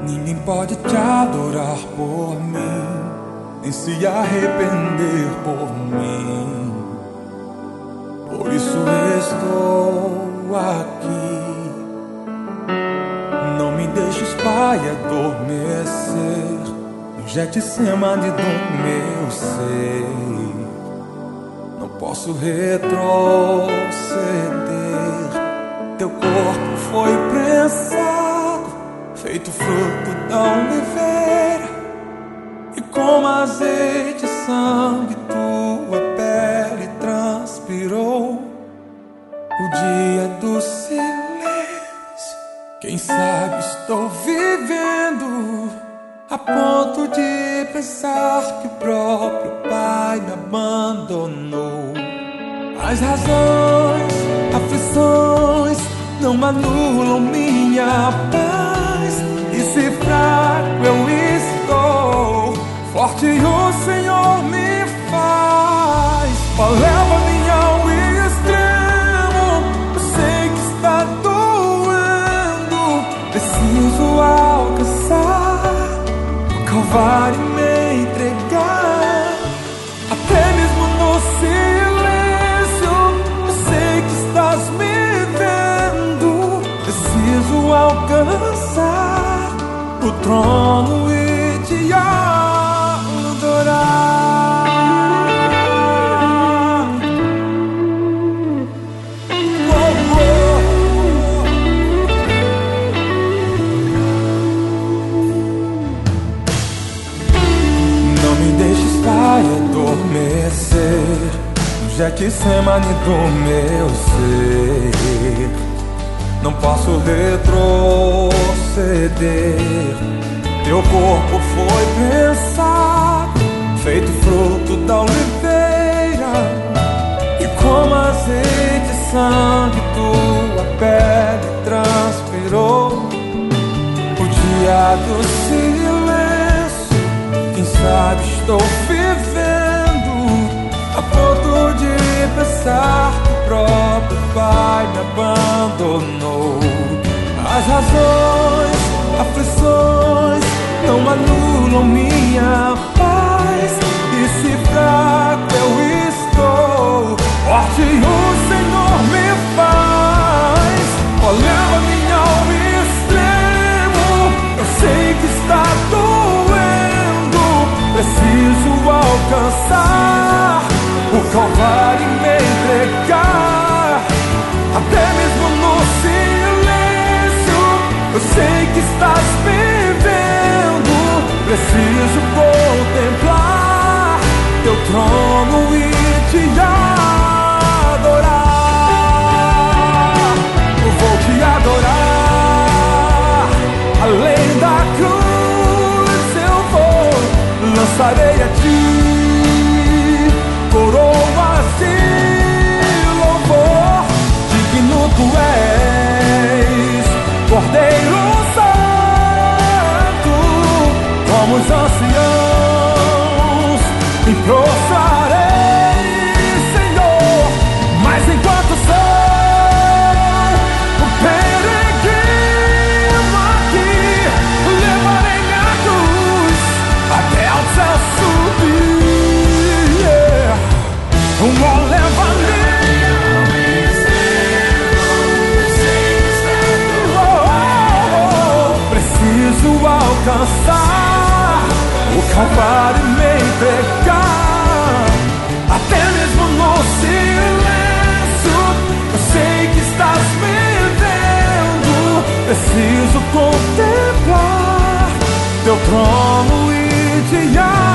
Ninguém pode te adorar por mim, nem se arrepender por mim. Por isso estou aqui. Não me deixes, Pai, adormecer no Getsemane do meu ser. Não posso retroceder. Teu corpo foi prensado, feito fruto da oliveira, e como azeite e sangue tua pele transpirou. O dia do silêncio, quem sabe estou vivendo a ponto de pensar que o próprio Pai me abandonou. As razões, aflições não anulam minha paz, e se fraco eu estou, forte o Senhor me faz. Leva minha ao extremo, eu sei que está doendo, preciso alcançar o Calvário e me entregar. Até mesmo no silêncio eu sei que estás me vendo, preciso alcançar o trono e te adorar. Não me deixes, Pai, adormecer no Getsemane do meu ser. Não posso retroceder. Teu corpo foi prensado, feito fruto da oliveira, e como azeite e sangue tua pele transpirou. O dia do silêncio, quem sabe estou vivendo a ponto de pensar que o próprio Pai me abandonou. As razões, aflições não anulam minha paz, e se fraco eu estou, forte o Senhor me faz. Leva-me ao extremo, eu sei que está doendo, preciso alcançar o Calvário e me entregar. Até mesmo no silêncio eu sei que estás me vendo, preciso contemplar teu trono e te adorar. Eu vou te adorar, além da cruz eu vou, lançarei a ti coroas de louvor. Digno tu és, Cordeiro Santo, como os anciãos me prostrarei, Senhor. Mas enquanto sou o peregrino aqui, levarei minha cruz até ao céu subir. Leva-me, preciso alcançar o Calvário e me entregar. Até mesmo no silêncio eu sei que estás me vendo, preciso contemplar teu trono e te adorar.